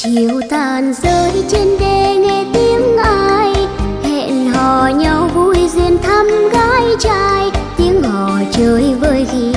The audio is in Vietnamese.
chiều tàn rơi trên đê nghe tiếng ai hẹn hò nhau vui duyên thăm gái trai, tiếng hò chơi vơi khi